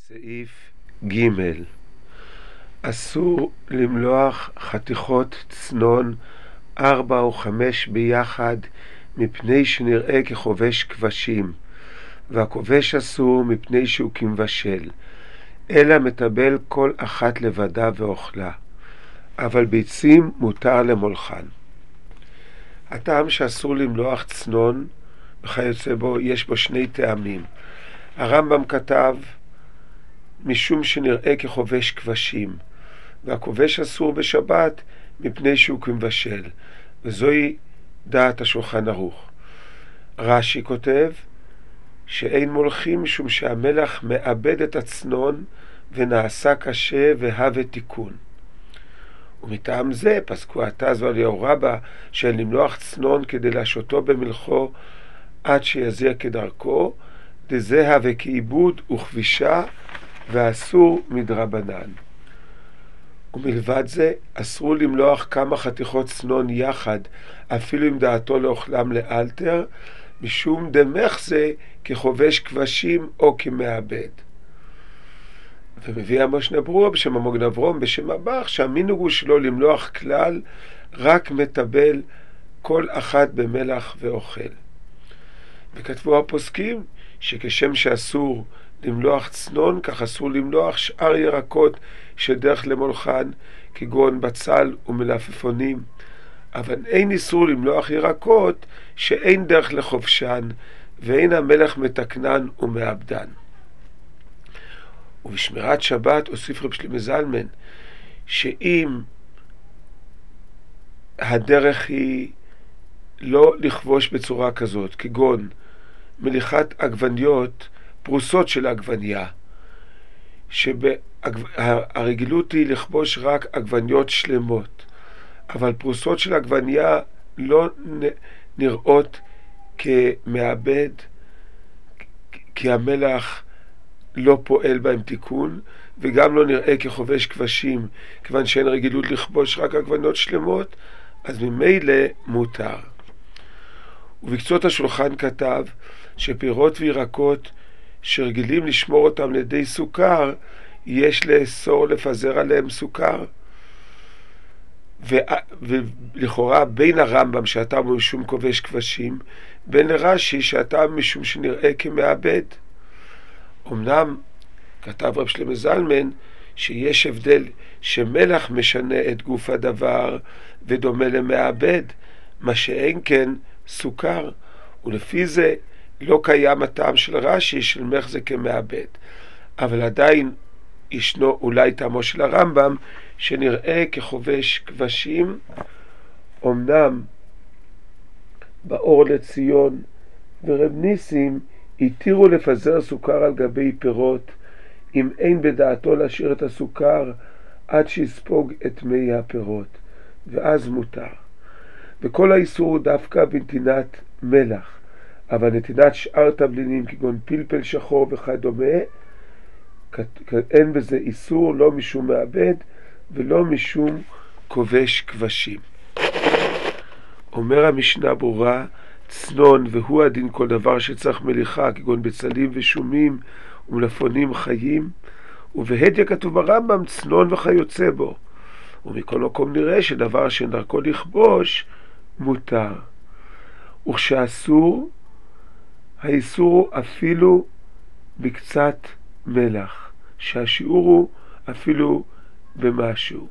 סעיף ג' אסור למלוח חתיכות צנון 4 או 5 ביחד מפני שנראה כחובש כבשים, והכובש אסור מפני שהוא כמבשל, אלא מטבל כל אחת לבדה ואוכלה, אבל ביצים מותר למולחן. הטעם שאסור למלוח צנון וכיוצא בו, יש בו שני טעמים. הרמב"ם כתב משום שנראה כחובש כבשים, והכובש אסור בשבת מפני שהוא כמבשל, וזוהי דעת השולחן ערוך. רש"י כותב שאין מולחים משום שהמלח מאבד את הצנון ונעשה קשה והווה תיקון. ומטעם זה פסקו הט"ז ואליהו רבה של למלוח צנון כדי להשותו במלחו עד שיזיע כדרכו, דזה הווה כעיבוד וכבישה ואסור מדרבנן. ומלבד זה אסרו למלוח כמה חתיכות צנון יחד אפילו עם דעתו לאוכלם לאלתר, משום דמך זה כחובש כבשים או כמעבד. ומביא המשנה ברורה בשם המוגן אברום בשם הבח שהמנהג הוא שלא למלוח כלל, רק מטבל כל אחת במלח ואוכל. וכתבו הפוסקים שכשם שאסור למלוח צנון, כך אסור למלוח שאר ירקות שדרך למולחן, כגון בצל ומלפפונים, אבל אין איסור למלוח ירקות שאין דרך לחובשן, ואין המלח מתקנן ומעבדן. ובשמירת שבת הוסיף רב שלמה זלמן שאם הדרך היא לא לכבוש בצורה כזאת, כגון מליחת עגבניות, פרוסות של עגבניה, שהרגילות היא לכבוש רק עגבניות שלמות, אבל פרוסות של עגבניה לא נראות כמעבד, כי המלח לא פועל בהם תיקון, וגם לא נראה כחובש כבשים, כיוון שאין רגילות לכבוש רק עגבניות שלמות, אז ממילא מותר. ובקצות השולחן כתב שפירות וירקות שרגילים לשמור אותם לידי סוכר, יש לאסור לפזר עליהם סוכר. ולכאורה בין הרמב"ם שהטעם הוא משום כובש כבשים, בין לרש"י שהטעם משום שנראה כמעבד. אמנם כתב רב שלמה זלמן שיש הבדל שמלח משנה את גוף הדבר ודומה למעבד, מה שאין כן סוכר, ולפי זה לא קיים הטעם של רש"י של מלח זה כמעבד, אבל עדיין ישנו אולי טעמו של הרמב"ם שנראה כחובש כבשים. אמנם באור לציון ורב ניסים התירו לפזר סוכר על גבי פירות אם אין בדעתו להשאיר את הסוכר עד שיספוג את מי הפירות, ואז מותר. וכל האיסור הוא דווקא בנתינת מלח, אבל נתינת שאר תבלינים כגון פלפל שחור וכדומה אין בזה איסור, לא משום מעבד ולא משום כובש כבשים. אומר המשנה ברורה צנון והוא הדין כל דבר שצריך מליחה כגון בצלים ושומים ומלפפונים חיים, ובהדיא כתוב ברמב"ם צנון וכיוצא בו, ומכל מקום נראה שדבר שדרכו לכבוש מותר. וכשאסור, האיסור הוא אפילו בקצת מלח, שהשיעור הוא אפילו במשהו.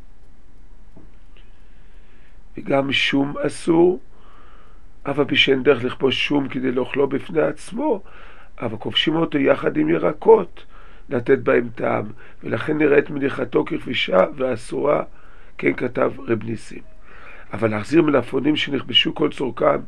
וגם שום אסור, אבל בשאין דרך לכבוש שום כדי לאוכלו בפני עצמו, אבל כובשים אותו יחד עם ירקות לתת בהם טעם, ולכן נראית מליחתו ככבישה ואסורה, כן כתב רב ניסים. אבל להחזיר מלפפונים שנכבשו כל צורכם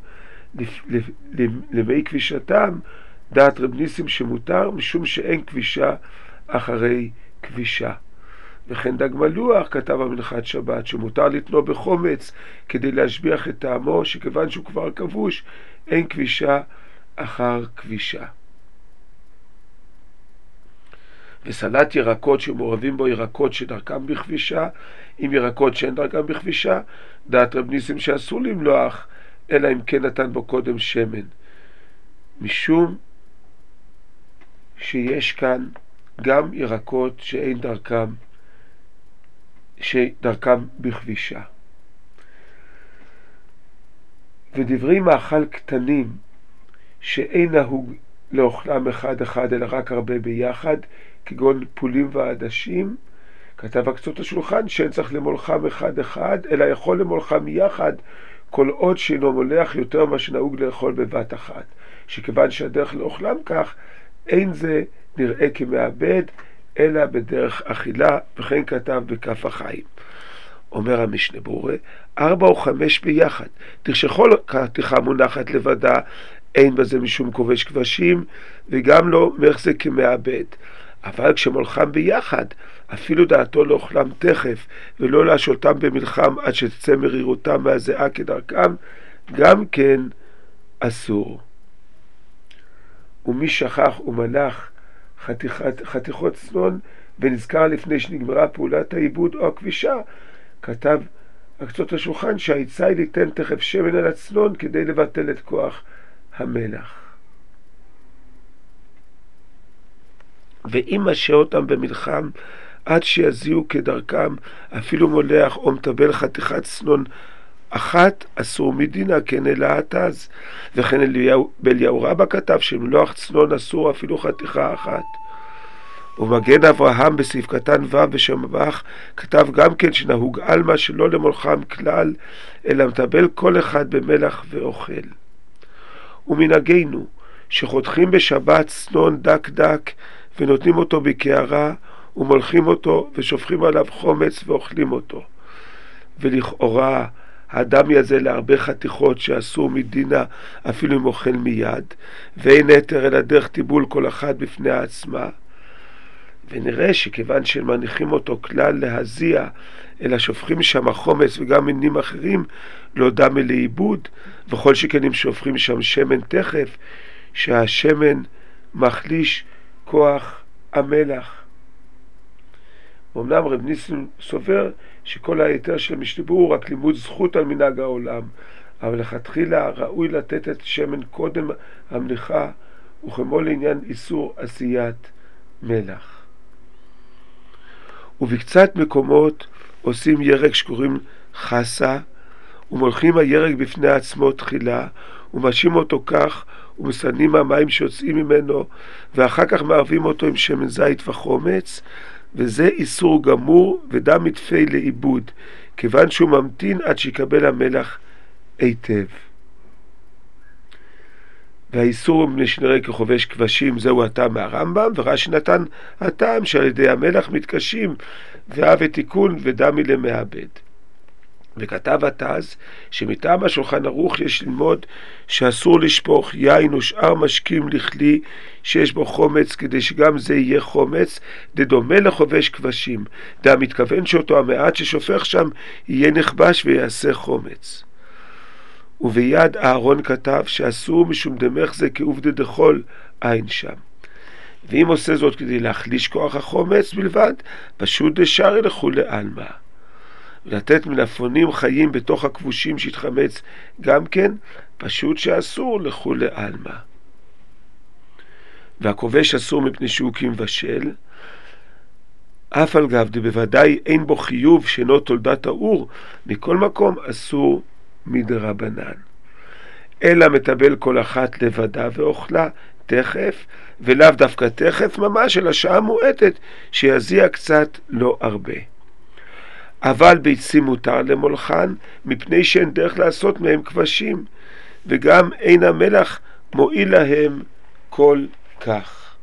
למי כבישתם, דעת רב ניסים שמותר משום שאין כבישה אחרי כבישה. וכן דג מלוח כתב במנחת שבת שמותר לתנו בחומץ כדי להשביח את טעמו, שכיוון שהוא כבר כבוש אין כבישה אחר כבישה. וסלט ירקות שמעורבים בו ירקות שדרכם בכבישה עם ירקות שאין דרכם בכבישה, דעת רב ניסים שאסור למלוח אלא אם כן נתן בו קודם שמן, משום שיש כאן גם ירקות שאין דרכם בכבישה. ודברי מאכל קטנים שאין נהוג לאוכלם אחד אחד אלא רק הרבה ביחד, כגון פולים ועדשים, כתב הקצות השולחן שאין צריך למולכם אחד אחד אלא יכול למולכם יחד, כל עוד שאינו מולח יותר מה שנהוג לאכול בבת אחת, שכיוון שהדרך לאוכלם כך אין זה נראה כמאבד אלא בדרך אכילה, וכן כתב בכף החיים. אומר המשנה ברורה, 4 או 5 ביחד, תרשכל חתיכה מונחת לבדה, אין בזה משום כובש כבשים, וגם לא מחזק כמאבד. אבל כשמולכם ביחד, אפילו דעתו לאוכלם תכף, ולא להשולתם במלחם עד שתצא מרירותם מהזיעה כדרכם, גם כן אסור. ומי שכח ומלך חתיכות צנון, ונזכר לפני שנגמרה פעולת העיבוד או הכבישה, כתב הקצות השולחן שהעצה היא ליתן תכף שמן על הצנון כדי לבטל את כוח המלח. ואם משה אותם במלחם עד שיזיעו כדרכם, אפילו מולח או מטבל חתיכת צנון אחת, אסור מדינה, כן אלא התז. וכן באליהו רבא כתב שמלוח צנון אסור אפילו חתיכה אחת. ומגן אברהם בסעיף קטן ו' בשמבח כתב גם כן שנהוג אלמה שלא למולחם כלל, אלא מטבל כל אחד במלח ואוכל. ומנהגנו שחותכים בשבת צנון דק דק ונותנים אותו בקערה ומולחים אותו ושופכים עליו חומץ ואוכלים אותו. ולכאורה האדם יזה להרבה חתיכות שאסור מדינה אפילו אם אוכל מיד, ואין היתר אלא דרך טיבול כל אחת בפני עצמה. ונראה שכיוון שמניחים אותו כלל להזיע, אלא שופכים שם חומץ וגם מינים אחרים, לא דם לאיבוד, וכל שכן אם שופכים שם שמן תכף, שהשמן מחליש כוח המלח. אמנם רב ניסים סובר שכל היתר של המשנה ברורה הוא רק לימוד זכות על מנהג העולם, אבל לכתחילה ראוי לתת את שמן קודם המליחה, וכמו לעניין איסור עשיית מלח. ובקצת מקומות עושים ירק שקוראים חסה, ומולכים הירק בפני עצמו תחילה, ומשאים אותו כך, ומסננים המים שיוצאים ממנו, ואחר כך מערבים אותו עם שמן זית וחומץ, וזה איסור גמור ודם מתפי לאיבוד, כיוון שהוא ממתין עד שיקבל המלח היטב. והאיסור מפני שנראה כחובש כבשים זהו הטעם מהרמב"ם, ורש"י נתן הטעם שעל ידי המלח מתקשים ואהבה תיקון ודמי למאבד. וכתב התז שמטעם השולחן ערוך יש ללמוד שאסור לשפוך יין ושאר משקים לכלי שיש בו חומץ, כדי שגם זה יהיה חומץ דדומה לחובש כבשים, דה מתכוון שאותו המעט ששופך שם יהיה נכבש ויעשה חומץ. וביד אהרון כתב שאסור משום דמך זה כעובדה דחול אין שם. ואם עושה זאת כדי להחליש כוח החומץ בלבד, פשוט דשארי לכולי עלמא. ולתת מלפפונים חיים בתוך הכבושים שהתחמץ גם כן, פשוט שאסור לכולי עלמא. והכובש אסור מפני שהוא כמבשל, אף על גב דבוודאי אין בו חיוב שאינו תולדת האור, מכל מקום אסור מדרבנן. אלא מטבל כל אחת לבדה ואוכלה תכף, ולאו דווקא תכף ממש, אלא שעה מועטת שיזיע קצת לא הרבה. אבל ביצים מותר למולחן, מפני שאין דרך לעשות מהם כבשים, וגם אין המלח מועיל להם כל כך.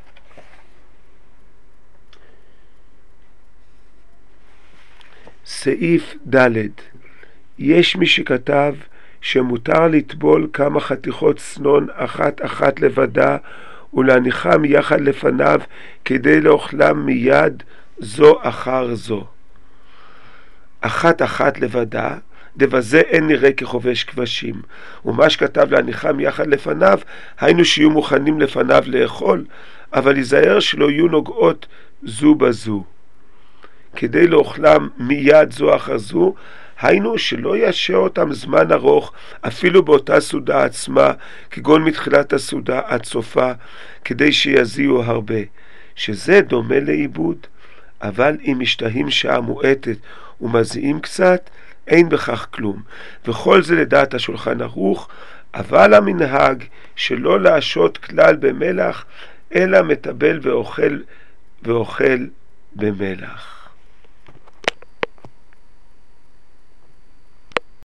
סעיף ד' יש מי שכתב שמותר לטבול כמה חתיכות צנון אחת לבדה ולהניחם יחד לפניו כדי לאוכלם מיד זו אחר זו. אחת לבדה, דבזה אין נראה כחובש כבשים, ומה שכתב להניחם יחד לפניו, היינו שיהיו מוכנים לפניו לאכול, אבל ייזהר שלא יהיו נוגעות זו בזו. כדי לאוכלם מיד זו אחר זו, היינו שלא ישאר אותם זמן ארוך, אפילו באותה סעודה עצמה, כגון מתחילת הסעודה עד סופה, כדי שיזיעו הרבה. שזה דומה לאיבוד, אבל אם משתהים שעה מועטת ומזיעים קצת, אין בכך כלום. וכל זה לדעת השולחן ערוך, אבל המנהג שלא להשעות כלל במלח, אלא מטבל ואוכל במלח.